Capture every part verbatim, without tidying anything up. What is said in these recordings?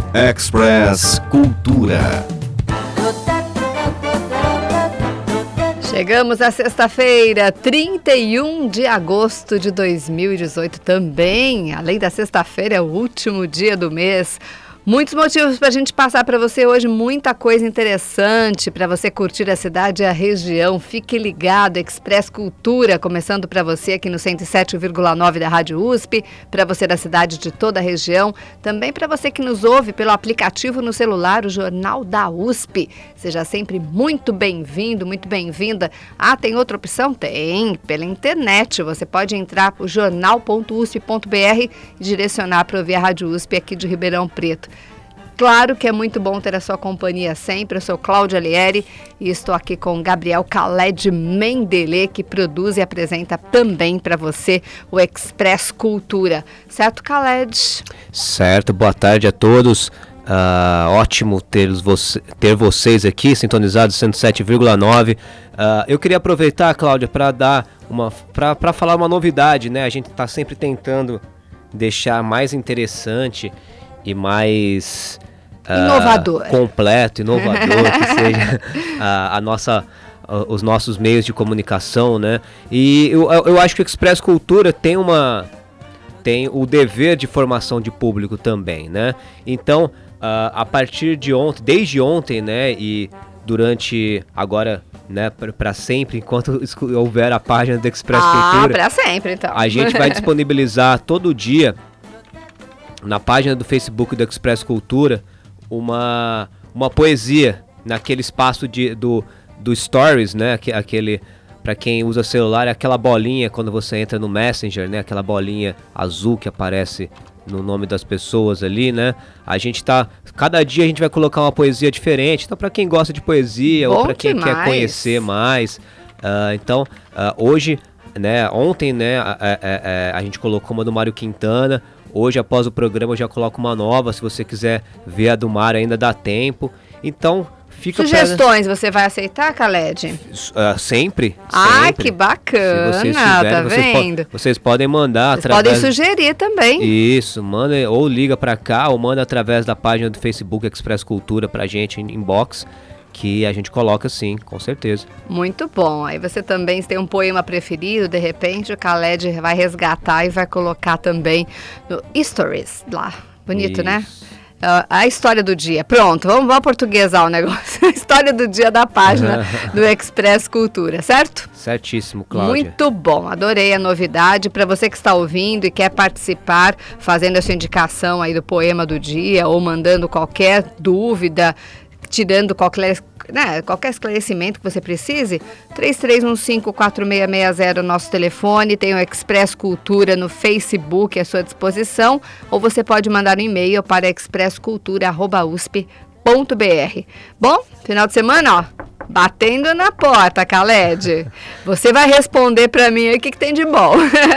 Express Cultura. Chegamos à sexta-feira, trinta e um de agosto de dois mil e dezoito também. Além da sexta-feira, é o último dia do mês. Muitos motivos para a gente passar para você hoje, muita coisa interessante para você curtir a cidade e a região. Fique ligado, Express Cultura, começando para você aqui no cento e sete vírgula nove da Rádio U S P, para você da cidade de toda a região, também para você que nos ouve pelo aplicativo no celular, o Jornal da U S P. Seja sempre muito bem-vindo, muito bem-vinda. Ah, tem outra opção? Tem, pela internet. Você pode entrar para o jornal ponto u s p ponto b r e direcionar para ouvir a Rádio U S P aqui de Ribeirão Preto. Claro que é muito bom ter a sua companhia sempre. Eu sou Cláudia Alieri e estou aqui com Gabriel Khaled Mendelê, que produz e apresenta também para você o Express Cultura. Certo, Khaled? Certo, boa tarde a todos. Uh, ótimo ter, você, ter vocês aqui sintonizados cento e sete vírgula nove. Uh, eu queria aproveitar, Cláudia, para dar uma para falar uma novidade, né? A gente está sempre tentando deixar mais interessante e mais uh, inovador, completo, inovador, que seja a, a nossa, a, os nossos meios de comunicação, né? E eu, eu acho que o Express Cultura tem uma tem o dever de formação de público também, né? Então, uh, a partir de ontem, desde ontem, né? E durante agora, né? Para sempre, enquanto houver a página do Express ah, Cultura, para sempre, então. A gente vai disponibilizar todo dia na página do Facebook do Express Cultura, uma, uma poesia naquele espaço de, do, do Stories, né? Aquele, para quem usa celular, é aquela bolinha quando você entra no Messenger, né? Aquela bolinha azul que aparece no nome das pessoas ali, né? A gente tá, cada dia a gente vai colocar uma poesia diferente, então para quem gosta de poesia, Bom ou para quem demais. quer conhecer mais, uh, então uh, hoje, né? Ontem, né? A, a, a, a gente colocou uma do Mário Quintana. Hoje, após o programa, eu já coloco uma nova. Se você quiser ver a do Mário, ainda dá tempo. Então, fica... Sugestões, pra... você vai aceitar, Khaled? Uh, sempre. Ah, sempre. que bacana, Se vocês tiverem, tá vocês vendo? Po- vocês podem mandar vocês através... podem sugerir também. Isso, manda ou liga pra cá, ou manda através da página do Facebook Express Cultura pra gente, em inbox, que a gente coloca sim, com certeza. Muito bom. Aí você também tem um poema preferido, de repente o Khaled vai resgatar e vai colocar também no Stories lá. Bonito, Isso. né? Uh, a história do dia. Pronto, vamos, vamos portuguesar o negócio. A história do dia da página do Express Cultura, certo? Certíssimo, Cláudia. Muito bom, adorei a novidade. Para você que está ouvindo e quer participar, fazendo a sua indicação aí do poema do dia ou mandando qualquer dúvida, tirando qualquer, né, qualquer esclarecimento que você precise, três três um cinco, quatro seis seis zero, nosso telefone, tem o Express Cultura no Facebook à sua disposição, ou você pode mandar um e-mail para express cultura arroba u s p ponto b r. Bom, final de semana, ó, batendo na porta, Khaled. Você vai responder para mim aí o que, que tem de bom.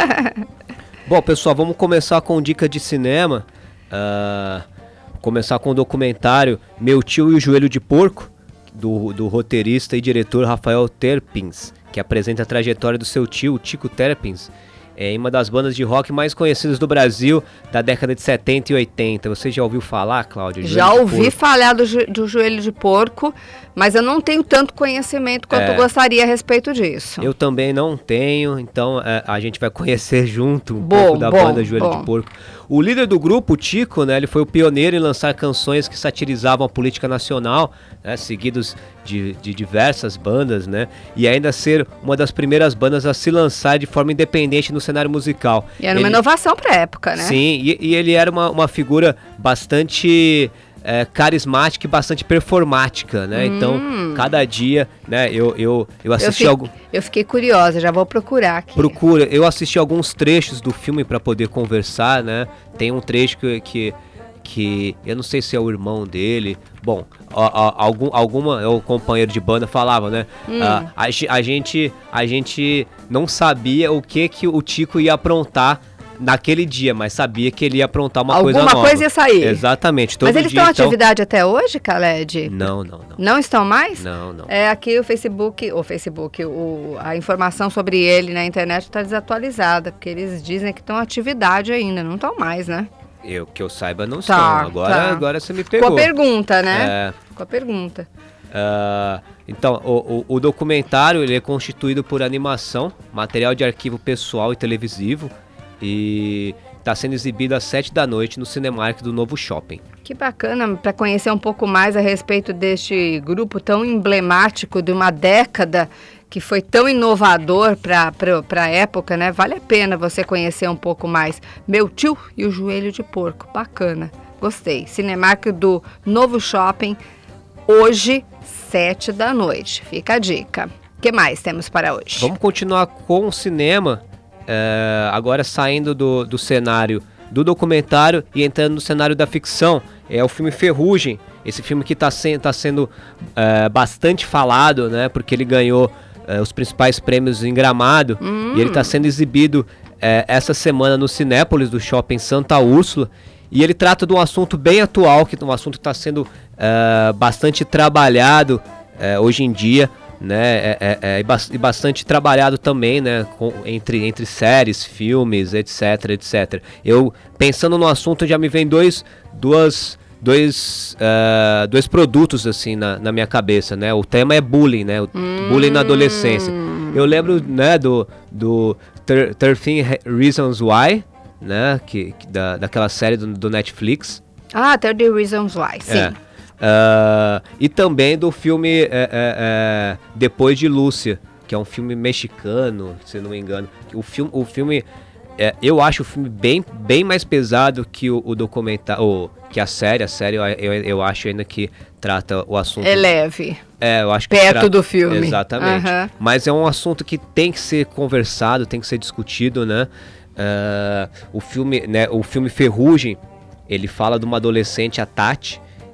Bom, pessoal, vamos começar com dica de cinema. Uh... Começar com o documentário Meu Tio e o Joelho de Porco, do, do roteirista e diretor Rafael Terpins, que apresenta a trajetória do seu tio, Tico Terpins, em uma das bandas de rock mais conhecidas do Brasil da década de setenta e oitenta. Você já ouviu falar, Cláudia? Já ouvi falar do, do Joelho de Porco, mas eu não tenho tanto conhecimento quanto é, gostaria a respeito disso. Eu também não tenho, então é, a gente vai conhecer junto um bom, pouco da bom, banda Joelho bom. de Porco. O líder do grupo, o Tico, né, ele foi o pioneiro em lançar canções que satirizavam a política nacional, né, seguidos de, de diversas bandas, né, e ainda ser uma das primeiras bandas a se lançar de forma independente no cenário musical. E era ele, uma inovação para a época, né? Sim, e, e ele era uma, uma figura bastante... É, carismática e bastante performática, né? Hum. Então, cada dia, né? Eu, eu, eu assisti eu, algum... eu fiquei curiosa, já vou procurar aqui. Procura. Eu assisti alguns trechos do filme para poder conversar, né? Tem um trecho que, que, que eu não sei se é o irmão dele. Bom, a, a, algum, alguma, o companheiro de banda falava, né? Hum. A, a, a, gente, a gente não sabia o que, que o Tico ia aprontar naquele dia, mas sabia que ele ia aprontar uma Alguma coisa nova. Alguma coisa ia sair. Exatamente. Todo mas eles dia, estão em então... atividade até hoje, Khaled? Não, não, não. Não estão mais? Não, não. É, aqui o Facebook, o Facebook, o, a informação sobre ele na internet está desatualizada, porque eles dizem que estão em atividade ainda, não estão mais, né? Eu, que eu saiba, não Tá, estão. Agora, tá. agora você me pegou. Com a pergunta, né? É, Com a pergunta. ah, então, o, o, o documentário ele é constituído por animação, material de arquivo pessoal e televisivo, e está sendo exibido às sete da noite no Cinemark do Novo Shopping. Que bacana, para conhecer um pouco mais a respeito deste grupo tão emblemático de uma década, que foi tão inovador para a época, né? Vale a pena você conhecer um pouco mais. Meu Tio e o Joelho de Porco, bacana, gostei. Cinemark do Novo Shopping, hoje, sete da noite. Fica a dica. O que mais temos para hoje? Vamos continuar com o cinema, é, agora saindo do, do cenário do documentário e entrando no cenário da ficção. É o filme Ferrugem, esse filme que está se, tá sendo é, bastante falado, né? Porque ele ganhou é, os principais prêmios em Gramado, hum. e ele está sendo exibido é, essa semana no Cinépolis do Shopping Santa Úrsula. E ele trata de um assunto bem atual, que é um assunto que está sendo uh, bastante trabalhado uh, hoje em dia, né? É, é, é, e bastante trabalhado também, né? Com, entre, entre séries, filmes, etc, etcétera. Eu, pensando no assunto, já me vem dois, duas, dois, uh, dois produtos assim na, na minha cabeça, né? O tema é bullying, né? O hum. bullying na adolescência. Eu lembro, né, do, do thirteen Reasons Why, né, que, que da, daquela série do, do Netflix. Ah, thirteen Reasons Why, sim. É. Uh, e também do filme é, é, é, Depois de Lúcia, que é um filme mexicano, se não me engano. O filme, o filme é, eu acho o filme bem, bem mais pesado que o, o documentário, que a série. A série eu, eu, eu acho ainda que trata o assunto... É leve. É, eu acho que perto trata, do filme. Exatamente. Uhum. Mas é um assunto que tem que ser conversado, tem que ser discutido, né? Uh, o filme, né, o filme Ferrugem, ele fala de uma adolescente, a Tati,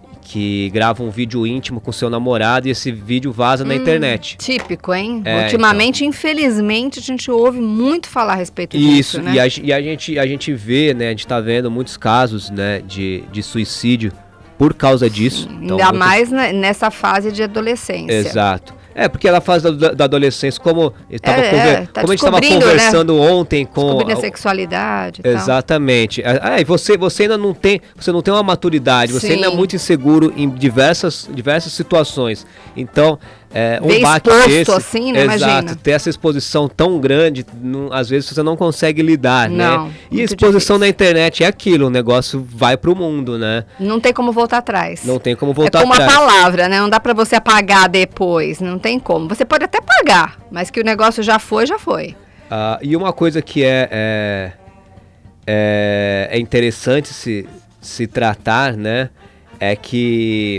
que grava um vídeo íntimo com seu namorado e esse vídeo vaza hum, na internet. Típico, hein? É, Ultimamente, então. Infelizmente, a gente ouve muito falar a respeito Isso, disso, né? E, a, e a, gente, a gente vê, né, a gente tá vendo muitos casos, né, de, de suicídio por causa disso. Sim, então, ainda muitos... mais na, nessa fase de adolescência. Exato. É, porque ela faz da, da adolescência, como, tava é, conver... é, tá como a gente estava conversando, né, ontem com... Descobrindo a sexualidade e Exatamente. Tal. Ah, e você, você ainda não tem, você não tem uma maturidade, você Sim. ainda é muito inseguro em diversas, diversas situações. Então, é, um Bem baque desse... assim, né? Exato, Imagina. ter essa exposição tão grande, não, às vezes você não consegue lidar, não, né? E a exposição difícil. Na internet é aquilo, o negócio vai pro mundo, né? Não tem como voltar atrás. Não tem como voltar atrás. É como atrás. a palavra, né? Não dá pra você apagar depois, não tem como. Você pode até pagar, mas que o negócio já foi, já foi. Ah, e uma coisa que é, é, é, é interessante se, se tratar, né? É que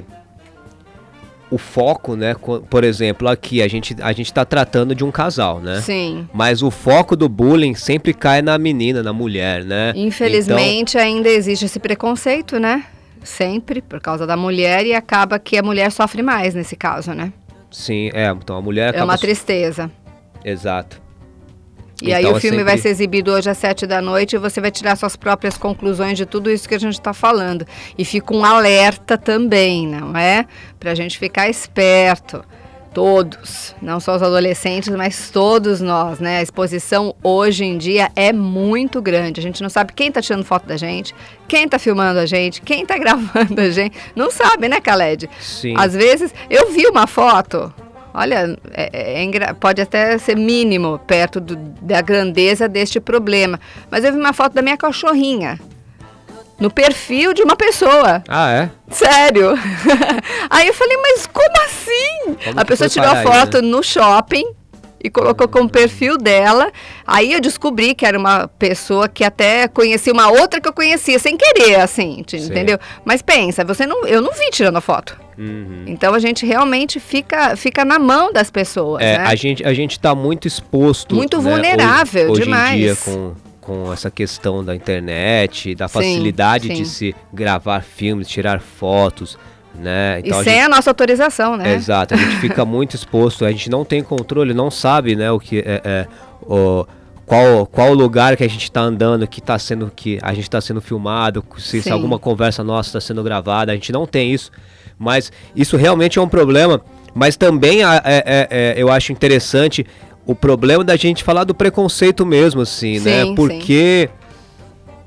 o foco, né? Por exemplo, aqui a gente a gente está tratando de um casal, né? Sim. Mas o foco do bullying sempre cai na menina, na mulher, né? Infelizmente, então... ainda existe esse preconceito, né? Sempre, por causa da mulher, e acaba que a mulher sofre mais nesse caso, né? Sim, é. Então a mulher acaba... É uma tristeza. Exato. E então, aí o filme sempre... vai ser exibido hoje às sete da noite e você vai tirar suas próprias conclusões de tudo isso que a gente está falando. E fica um alerta também, não é? Pra gente ficar esperto. Todos, não só os adolescentes, mas todos nós, né? A exposição hoje em dia é muito grande. A gente não sabe quem tá tirando foto da gente, quem tá filmando a gente, quem tá gravando a gente. Não sabe, né, Khaled? Sim. Às vezes, eu vi uma foto... Olha, é, é, pode até ser mínimo perto do, da grandeza deste problema. Mas eu vi uma foto da minha cachorrinha no perfil de uma pessoa. Ah, é? Sério. Aí eu falei, mas como assim? Como a pessoa tirou a foto aí, né? No shopping e colocou como perfil dela. Aí eu descobri que era uma pessoa que até conhecia uma outra que eu conhecia, sem querer, assim, entendeu? Mas pensa, você não, eu não vi tirando a foto. Uhum. Então a gente realmente fica, fica na mão das pessoas, é, né? A gente a gente está muito exposto, muito né, vulnerável, hoje, demais. Hoje em dia com, com essa questão da internet, da facilidade sim, sim. de se gravar filmes, tirar fotos, né? Então, e sem a, gente, a nossa autorização, né? Exato, a gente fica muito exposto, a gente não tem controle, não sabe, né, o que é, é o Qual, qual lugar que a gente está andando, que tá sendo que a gente está sendo filmado, se, se alguma conversa nossa está sendo gravada, a gente não tem isso. Mas isso realmente é um problema. Mas também é, é, é, eu acho interessante o problema da gente falar do preconceito mesmo, assim, sim, né? Porque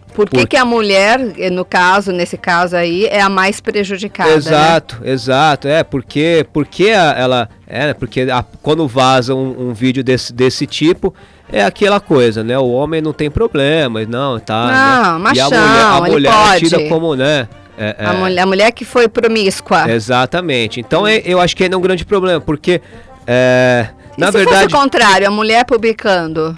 Por que, Por... que a mulher, no caso, nesse caso aí, é a mais prejudicada? Exato, né? exato. É, porque, porque a, ela. É, porque a, quando vaza um, um vídeo desse, desse tipo, é aquela coisa, né? O homem não tem problema, não, tá. Não, né? machão, e a mulher, a ele mulher pode. é tida como, né? É, é... A, mulher, a mulher que foi promíscua. Exatamente. Então é, eu acho que ainda é um grande problema, porque. É, e na se verdade. fosse o contrário, a mulher publicando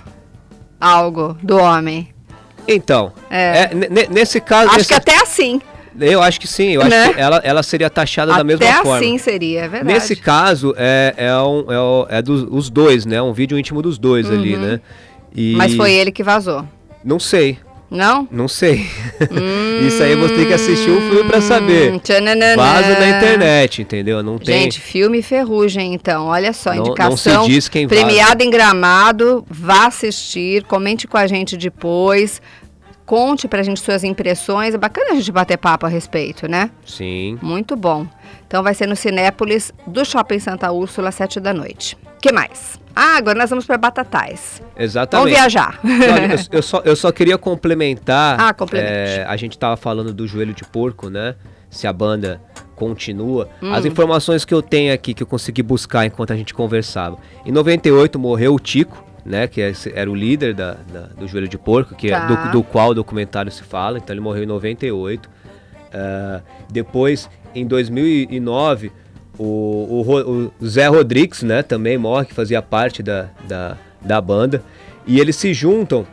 algo do homem? Então, é. É, n- nesse caso... Acho nesse... que até assim. Eu acho que sim, eu né? acho que ela, ela seria taxada até da mesma forma. Até assim seria, é verdade. Nesse caso, é, é, um, é, o, é dos os dois, né? Um vídeo íntimo dos dois uhum. ali, né? E... Mas foi ele que vazou? Não sei. Não? Não sei. Hum, Isso aí você tem que assistir o filme pra saber. Tchananana. Vaza na internet, entendeu? Não tem... Gente, filme Ferrugem, então. Olha só, não, indicação não se diz quem premiada vaza. em Gramado. Vá assistir, comente com a gente depois. Conte pra gente suas impressões. É bacana a gente bater papo a respeito, né? Sim. Muito bom. Então vai ser no Cinépolis do Shopping Santa Úrsula, às sete da noite. O que mais? Ah, agora nós vamos para Batatais. Exatamente. Vamos viajar. Olha, eu, eu, só, eu só queria complementar. Ah, complemente. É, a gente tava falando do Joelho de Porco, né? Se a banda continua. Hum. As informações que eu tenho aqui, que eu consegui buscar enquanto a gente conversava. Em noventa e oito morreu o Tico, né? Que era o líder da, da, do Joelho de Porco, que tá. é do, do qual o documentário se fala. Então ele morreu em noventa e oito. Uh, depois, em dois mil e nove... O, o, o Zé Rodrigues, né, também morre, que fazia parte da, da, da banda. E eles se juntam,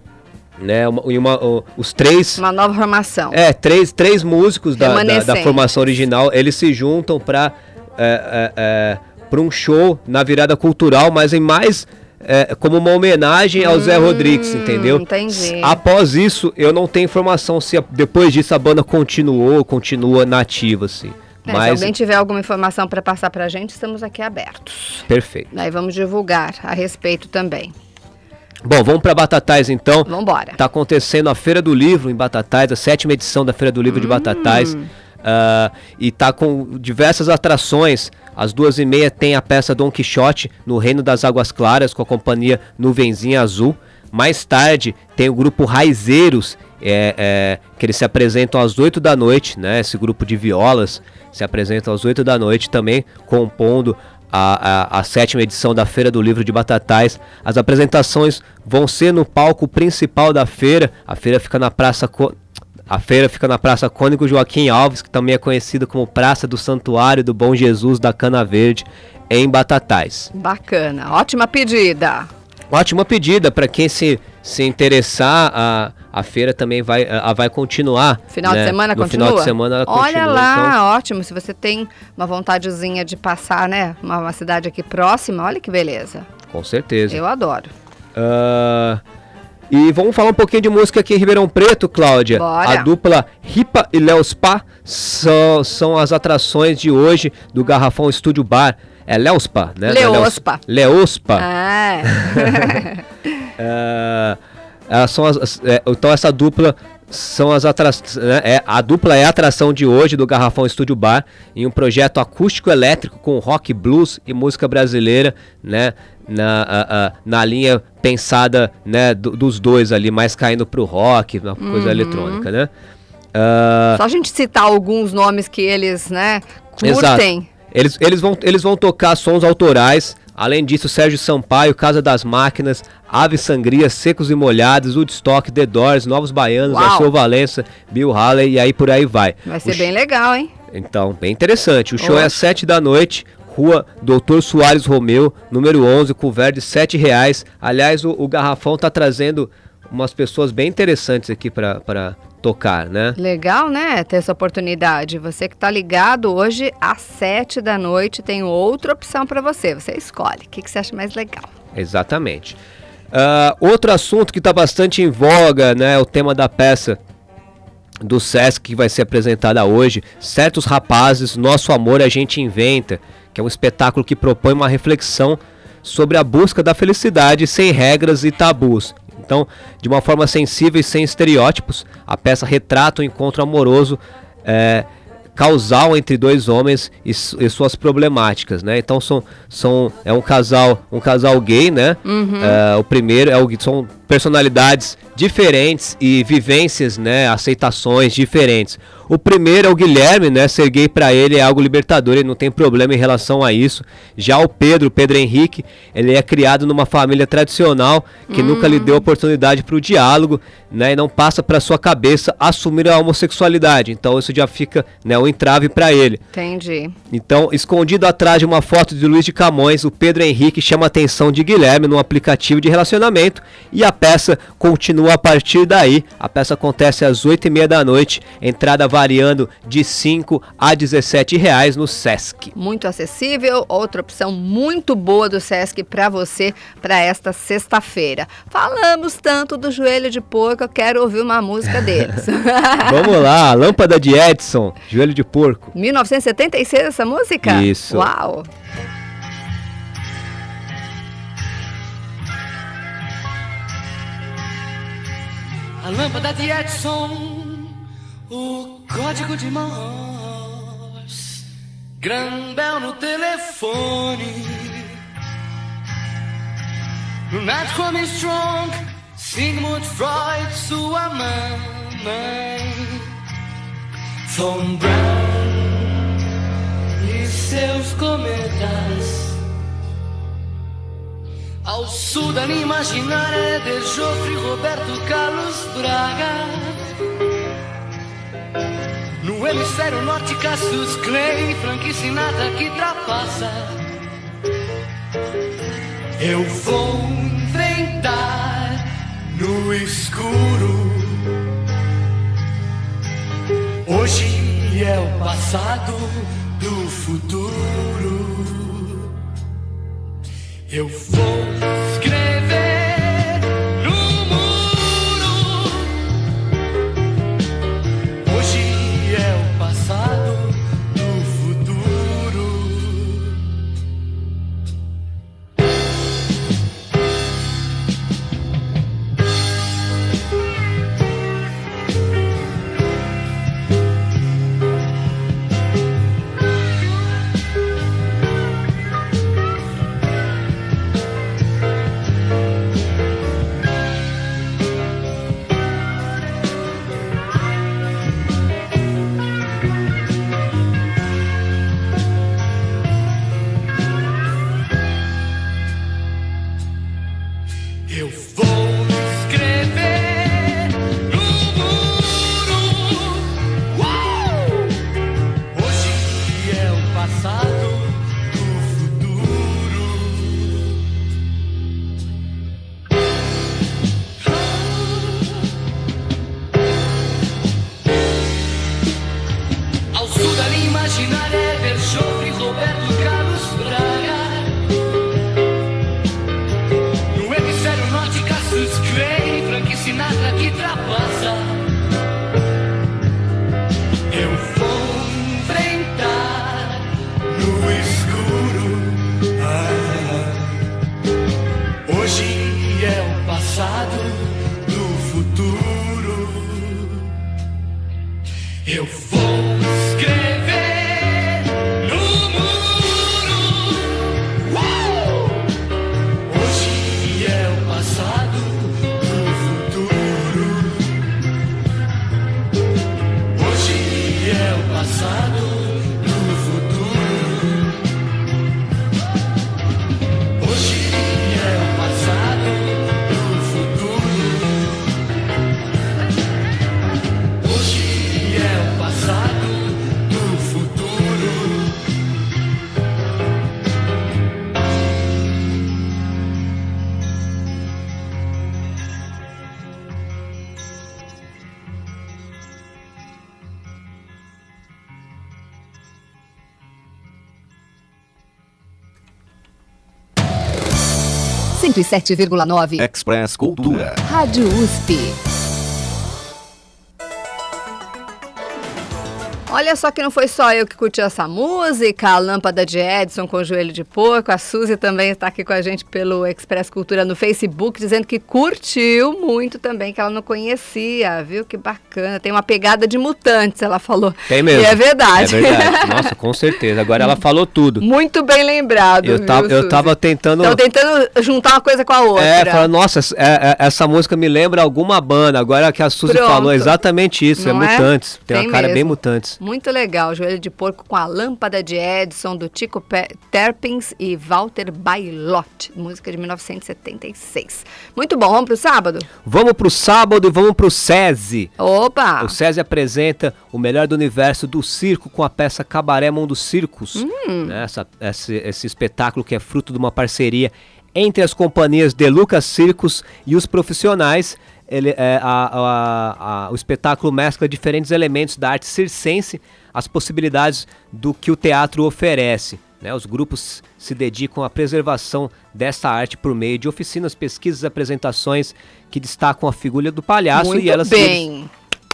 né, uma, uma, uma, os três... Uma nova formação. É, três, três músicos da, da, da formação original, eles se juntam para é, é, é, para um show na virada cultural, mas em mais... É, como uma homenagem ao hum, Zé Rodrigues, entendeu? Entendi. Após isso, eu não tenho informação se a, depois disso a banda continuou, continua nativa, assim. É, Mas... Se alguém tiver alguma informação para passar para a gente, estamos aqui abertos. Perfeito. Aí vamos divulgar a respeito também. Bom, vamos para Batatais então. Vamos embora. Está acontecendo a Feira do Livro em Batatais, a sétima edição da Feira do Livro hum. de Batatais. Uh, e está com diversas atrações. Às duas e meia tem a peça Dom Quixote no Reino das Águas Claras com a companhia Nuvenzinha Azul. Mais tarde tem o grupo Raizeiros, é, é, que eles se apresentam às oito da noite, né? Esse grupo de violas se apresenta às oito da noite também, compondo a, a, a sétima edição da Feira do Livro de Batatais. As apresentações vão ser no palco principal da feira. A feira fica na Praça Co... a feira fica na Praça Cônigo Joaquim Alves, que também é conhecida como Praça do Santuário do Bom Jesus da Cana Verde, em Batatais. Bacana, ótima pedida. Ótima pedida para quem se, se interessar, a, a feira também vai, a, vai continuar. Final né? de semana no continua? No final de semana ela Olha continua. Olha lá, então... ótimo. Se você tem uma vontadezinha de passar, né? Uma, uma cidade aqui próxima, olha que beleza. Com certeza. Eu adoro. Uh, e vamos falar um pouquinho de música aqui em Ribeirão Preto, Cláudia. Bora. A dupla Ripa e Léo Spa são, são as atrações de hoje do Garrafão Estúdio Bar. É Leospa, né? Leospa. Leospa. Ah. é, elas são as, é, então essa dupla são as atrações, né? É, a dupla é a atração de hoje do Garrafão Estúdio Bar, em um projeto acústico elétrico com rock, blues e música brasileira, né? Na, a, a, na linha pensada, né, do, dos dois ali, mais caindo pro rock, uma coisa uhum. eletrônica, né? Uh, Só a gente citar alguns nomes que eles, né, curtem. Exato. Eles, eles, vão, eles vão tocar sons autorais. Além disso, Sérgio Sampaio, Casa das Máquinas, Ave Sangria, Secos e Molhados, Woodstock, The Doors, Novos Baianos, Alceu Valença, Bill Haley e aí por aí vai. Vai ser o bem sh... legal, hein? Então, bem interessante. O show Oxe. é às sete da noite, Rua Doutor Soares Romeu, número onze, couvert de sete reais. Aliás, o, o Garrafão tá trazendo umas pessoas bem interessantes aqui para tocar, né? Legal, né? Ter essa oportunidade. Você que tá ligado hoje às sete da noite tem outra opção para você. Você escolhe. O que, que você acha mais legal? Exatamente. Uh, outro assunto que está bastante em voga, né? O tema da peça do Sesc que vai ser apresentada hoje. Certos Rapazes, Nosso Amor a Gente Inventa, que é um espetáculo que propõe uma reflexão sobre a busca da felicidade sem regras e tabus. Então, de uma forma sensível e sem estereótipos, a peça retrata o encontro amoroso é, causal entre dois homens e, e suas problemáticas, né? Então são, são é um casal um casal gay, né? Uhum. É, o primeiro é o são personalidades diferentes e vivências, né, aceitações diferentes. O primeiro é o Guilherme, né, ser gay pra ele é algo libertador, ele não tem problema em relação a isso. Já o Pedro, o Pedro Henrique, ele é criado numa família tradicional que hum. nunca lhe deu oportunidade para o diálogo, né, e não passa para sua cabeça assumir a homossexualidade. Então isso já fica, né, um entrave para ele. Entendi. Então, escondido atrás de uma foto de Luiz de Camões, o Pedro Henrique chama a atenção de Guilherme num aplicativo de relacionamento e a peça continua a partir daí. A peça acontece às oito e meia da noite, entrada variando de cinco a dezessete reais no Sesc. Muito acessível, outra opção muito boa do Sesc para você para esta sexta-feira. Falamos tanto do Joelho de Porco, eu quero ouvir uma música deles. Vamos lá, Lâmpada de Edson, Joelho de Porco. mil novecentos e setenta e seis essa música? Isso. Uau! A lâmpada de Edson, o código de Morse, Graham no telefone, Lunático Armstrong, Sigmund Freud, sua mamãe, Von Braun e seus cometas. Ao sul da linha imaginária de Joffre, Roberto Carlos Braga. No hemisfério norte, Cassius Clay, Frank Sinatra que trapassa. Eu vou enfrentar no escuro. Hoje é o passado do futuro. Eu vou escrever no muro. Hoje é o passado do futuro. cento e sete vírgula nove Express Cultura. Rádio U S P. Olha só que não foi só eu que curti essa música, a Lâmpada de Edson com o Joelho de Porco, a Suzy também está aqui com a gente pelo Express Cultura no Facebook, dizendo que curtiu muito também, que ela não conhecia, viu? Que bacana, tem uma pegada de Mutantes, ela falou. Tem mesmo. E é verdade. É verdade, nossa, com certeza, agora ela falou tudo. Muito bem lembrado, Eu, viu, tava, eu Suzy? tava tentando... Tava tentando juntar uma coisa com a outra. É, falando, nossa, é, é, essa música me lembra alguma banda, agora que a Suzy Pronto. falou exatamente isso, Não é é? Mutantes, tem, Tem uma cara mesmo. bem Mutantes. Muito legal, Joelho de Porco com a Lâmpada de Edson, do Tico Pe- Terpins e Walter Bailotti, música de mil novecentos e setenta e seis. Muito bom, vamos pro sábado? Vamos pro sábado e vamos pro SESI. Opa! O SESI apresenta o melhor do universo do circo com a peça Cabaré Mundo Circos. Hum. Né, essa, esse, esse espetáculo que é fruto de uma parceria entre as companhias De Lucas Circos e os profissionais. Ele, é, a, a, a, o espetáculo mescla diferentes elementos da arte circense, as possibilidades do que o teatro oferece. Né? Os grupos se dedicam à preservação dessa arte por meio de oficinas, pesquisas e apresentações que destacam a figura do palhaço. Muito e elas bem.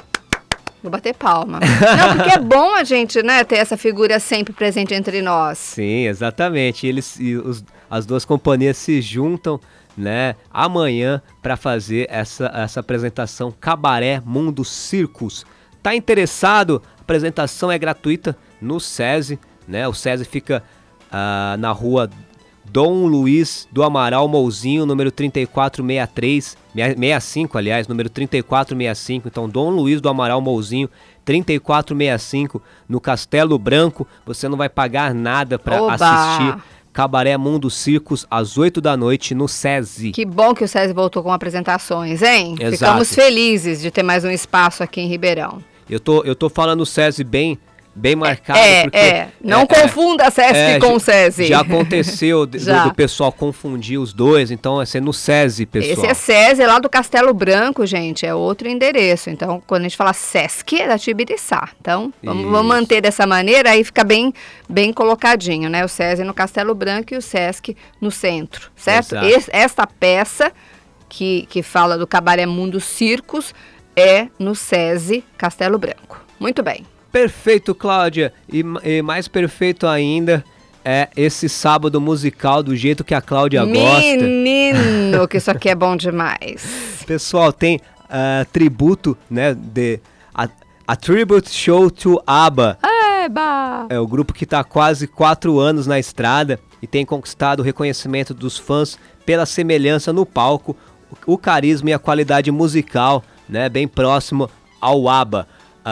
Vou bater palma. Não, porque é bom a gente, né, ter essa figura sempre presente entre nós. Sim, exatamente. Eles, e os, as duas companhias se juntam, né, amanhã para fazer essa, essa apresentação Cabaré Mundo Circos. Tá interessado? A apresentação é gratuita no SESI, né? O SESI fica uh, na rua Dom Luiz do Amaral Mouzinho, número trinta e quatro sessenta e três, sessenta e cinco, aliás, número trinta e quatro sessenta e cinco. Então, Dom Luiz do Amaral Mouzinho, trinta e quatro sessenta e cinco, no Castelo Branco. Você não vai pagar nada para assistir Cabaré Mundo Circos, às oito da noite, no SESI. Que bom que o SESI voltou com apresentações, hein? Exato. Ficamos felizes de ter mais um espaço aqui em Ribeirão. Eu tô, eu tô falando o SESI bem, bem marcado. É, porque, é. Não é, confunda a SESC é, com o SESI. Já aconteceu do, Já. do pessoal confundir os dois, então é ser no SESI, pessoal. Esse é SESI lá do Castelo Branco, gente, é outro endereço. Então, quando a gente fala SESC, é da Tibiriçá. Então, vamos, vamos manter dessa maneira, aí fica bem, bem colocadinho, né? O SESI no Castelo Branco e o SESC no centro, certo? Esse, esta peça que, que fala do Cabaré Mundo Circos é no SESI Castelo Branco. Muito bem. Perfeito, Cláudia. E, e mais perfeito ainda é esse sábado musical do jeito que a Cláudia gosta. Menino, que isso aqui é bom demais. Pessoal, tem uh, tributo, né, de a, a Tribute Show to ABBA. Eba! É o grupo que está há quase quatro anos na estrada e tem conquistado o reconhecimento dos fãs pela semelhança no palco, o carisma e a qualidade musical, né, bem próximo ao ABBA.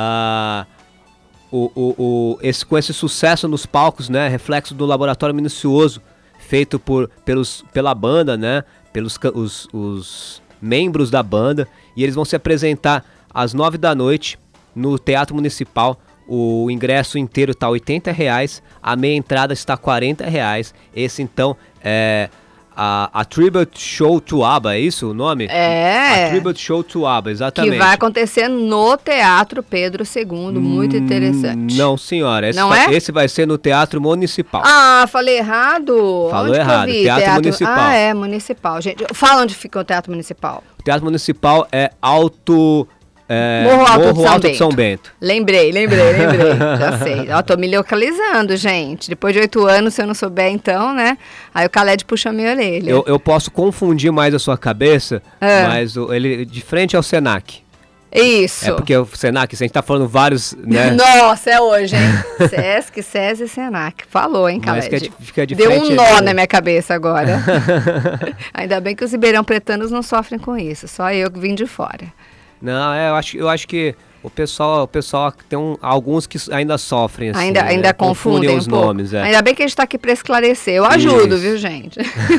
Uh, O, o, o, esse, com esse sucesso nos palcos, né, reflexo do laboratório minucioso feito por, pelos, pela banda, né, pelos os, os membros da banda, e eles vão se apresentar às nove da noite no Teatro Municipal. O ingresso inteiro está oitenta reais, a meia entrada está quarenta reais. Esse então é a, a Tribute Show to ABBA, é isso o nome? É. A Tribute Show to ABBA, exatamente. Que vai acontecer no Teatro Pedro segundo, muito interessante. Não, senhora, esse, Não vai, é? esse vai ser no Teatro Municipal. Ah, falei errado. Falou Onde que eu errado, vi? Teatro Municipal. Ah, é, Municipal. Gente, fala onde fica o Teatro Municipal. O Teatro Municipal é Alto... É, Morro Alto, Morro de, São Alto de Bento. São Bento. Lembrei, lembrei, lembrei. Já sei. Ó, tô me localizando, gente. Depois de oito anos, se eu não souber, então, né? Aí o Khaled puxa a minha orelha. Eu, eu posso confundir mais a sua cabeça, É. mas o, ele de frente ao Senac. Isso. É porque o Senac, se a gente tá falando vários, né? Nossa, é hoje, hein? Sesc, SESI e Senac. Falou, hein, Mas Khaled? que é de- fica de Deu frente um nó ali, né? na minha cabeça agora. Ainda bem que os ribeirão pretanos não sofrem com isso. Só eu que vim de fora. Não, é, eu acho, eu acho que o pessoal, o pessoal tem um, alguns que ainda sofrem assim, Ainda, né? ainda confundem os um pouco. nomes, é. Ainda bem que a gente está aqui para esclarecer. Eu ajudo, Isso. viu, gente?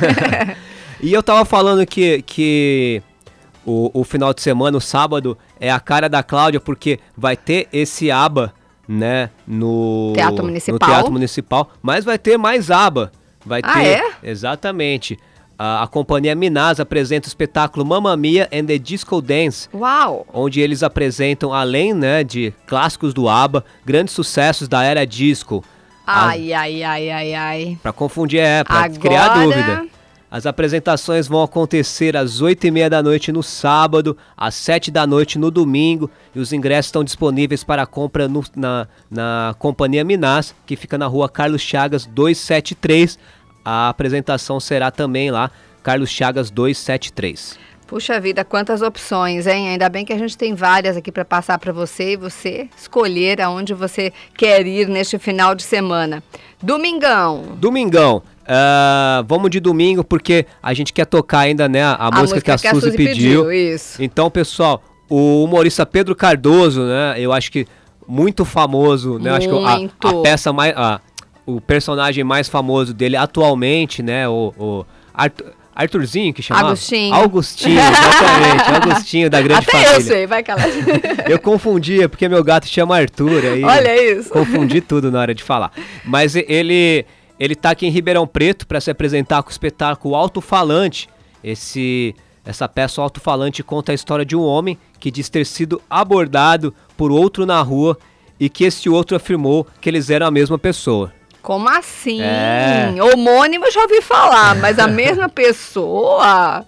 E eu tava falando que, que o, o final de semana, o sábado, é a cara da Cláudia, porque vai ter esse ABBA, né, no Teatro Municipal. no Teatro Municipal, mas vai ter mais ABBA. Vai Ah, ter, é? exatamente. A, a companhia Minasa apresenta o espetáculo Mamma Mia and the Disco Dance, Uau! onde eles apresentam, além, né, de clássicos do ABBA, grandes sucessos da era disco. Ai, ai, ai, ai, ai. Pra confundir, é, pra Agora- criar dúvida. As apresentações vão acontecer às oito e meia da noite no sábado, às sete da noite no domingo, e os ingressos estão disponíveis para compra no, na, na Companhia Minas, que fica na rua Carlos Chagas duzentos e setenta e três. A apresentação será também lá, Carlos Chagas duzentos e setenta e três. Puxa vida, quantas opções, hein? Ainda bem que a gente tem várias aqui para passar para você e você escolher aonde você quer ir neste final de semana. Domingão. Domingão. Uh, vamos de domingo porque a gente quer tocar ainda, né, a, a, a música, música que a, que a Suzy, Suzy pediu. pediu isso. Então, pessoal, o humorista Pedro Cardoso, né, eu acho que muito famoso, né, acho que a, a peça mais, a, o personagem mais famoso dele atualmente, né, o, o Arthur, Arthurzinho que chamava? Agostinho. Augustinho, exatamente, Augustinho da Grande Até Família. Até eu sei, vai calar. Eu confundia porque meu gato chama Arthur, aí olha isso. Confundi tudo na hora de falar. Mas ele Ele está aqui em Ribeirão Preto para se apresentar com o espetáculo Alto-Falante. Esse, essa peça Alto-Falante conta a história de um homem que diz ter sido abordado por outro na rua e que esse outro afirmou que eles eram a mesma pessoa. Como assim? É. Homônimo eu já ouvi falar, mas a mesma pessoa...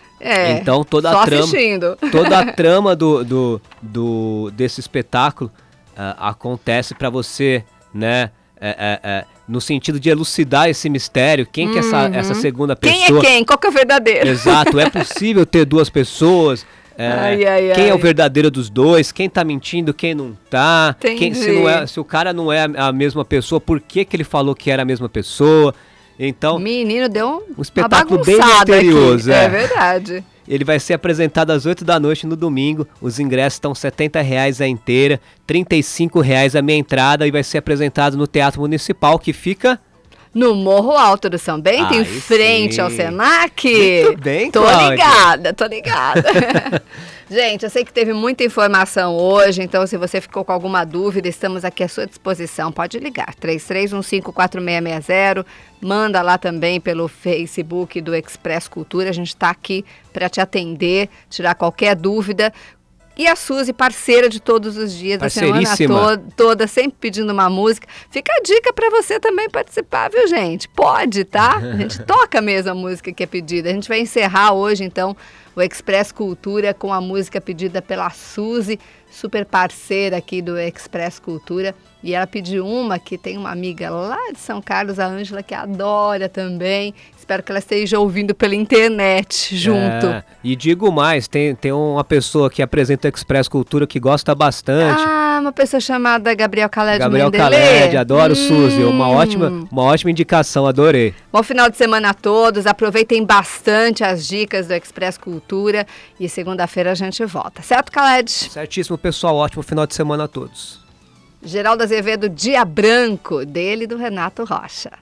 É, então toda só a trama, assistindo. toda a trama do, do, do, desse espetáculo uh, acontece para você, né, é, é, é, no sentido de elucidar esse mistério, quem uhum. que é essa, essa segunda pessoa. Quem é quem? Qual que é o verdadeiro? Exato, é possível ter duas pessoas, é, ai, ai, quem ai. é o verdadeiro dos dois, quem tá mentindo, quem não tá, quem, se, não é, se o cara não é a mesma pessoa, por que que ele falou que era a mesma pessoa? Então, menino, deu um, um espetáculo bem misterioso. É. é verdade. Ele vai ser apresentado às oito da noite no domingo. Os ingressos estão setenta reais a inteira, trinta e cinco reais a meia entrada e vai ser apresentado no Teatro Municipal, que fica... no Morro Alto do São Bento, em frente sim. ao Senac. Muito bem, Tô Cláudia. ligada, tô ligada. Gente, eu sei que teve muita informação hoje, então se você ficou com alguma dúvida, estamos aqui à sua disposição. Pode ligar, três três um cinco quatro seis seis zero, manda lá também pelo Facebook do Express Cultura, a gente está aqui para te atender, tirar qualquer dúvida. E a Suzy, parceira de todos os dias, da semana to- toda, sempre pedindo uma música. Fica a dica para você também participar, viu, gente? Pode, tá? A gente toca mesmo a música que é pedida. A gente vai encerrar hoje, então, o Express Cultura com a música pedida pela Suzy, super parceira aqui do Express Cultura. E ela pediu uma que tem uma amiga lá de São Carlos, a Ângela, que adora também. Espero que ela esteja ouvindo pela internet junto. É, e digo mais, tem, tem uma pessoa que apresenta o Express Cultura que gosta bastante. Ah, uma pessoa chamada Gabriel Khaled Gabriel Mendelê. Khaled, adoro, hum. Suzy. Uma ótima, uma ótima indicação, adorei. Bom final de semana a todos. Aproveitem bastante as dicas do Express Cultura. E segunda-feira a gente volta. Certo, Khaled? Certíssimo, pessoal. Ótimo final de semana a todos. Geraldo Azevedo, Dia Branco, dele e do Renato Rocha.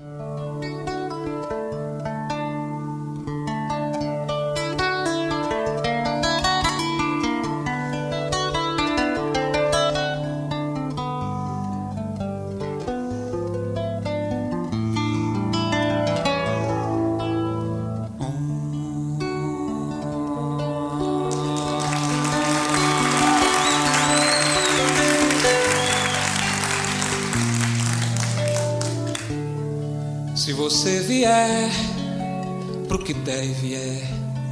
Se você vier pro que der e vier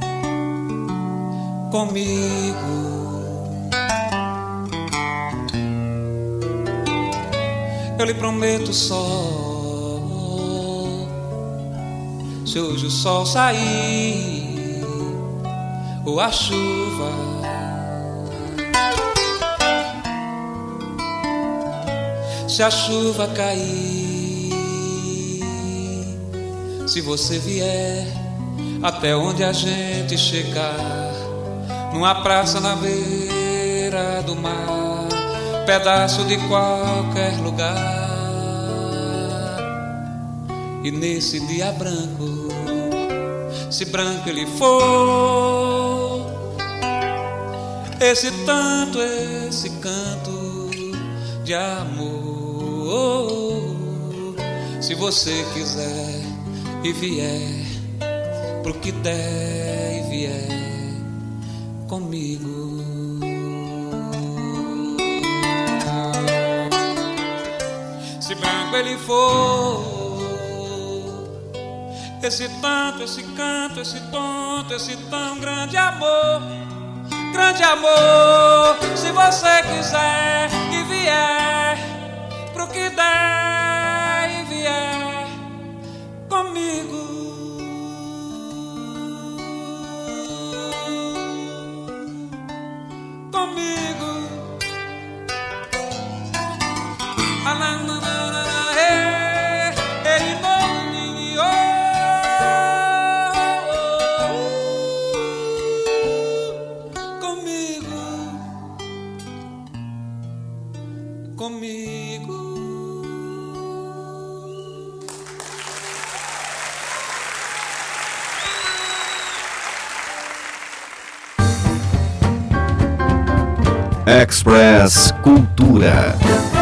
comigo, eu lhe prometo sol. Se hoje o sol sair ou a chuva, se a chuva cair, se você vier até onde a gente chegar, numa praça na beira do mar, pedaço de qualquer lugar, e nesse dia branco, se branco ele for, esse tanto, esse canto de amor, se você quiser e vier pro que der e vier comigo. Se branco ele for, esse tanto, esse canto, esse tonto, esse tão grande amor, grande amor. Se você quiser e vier pro que der e vier comigo, comigo. Express Cultura.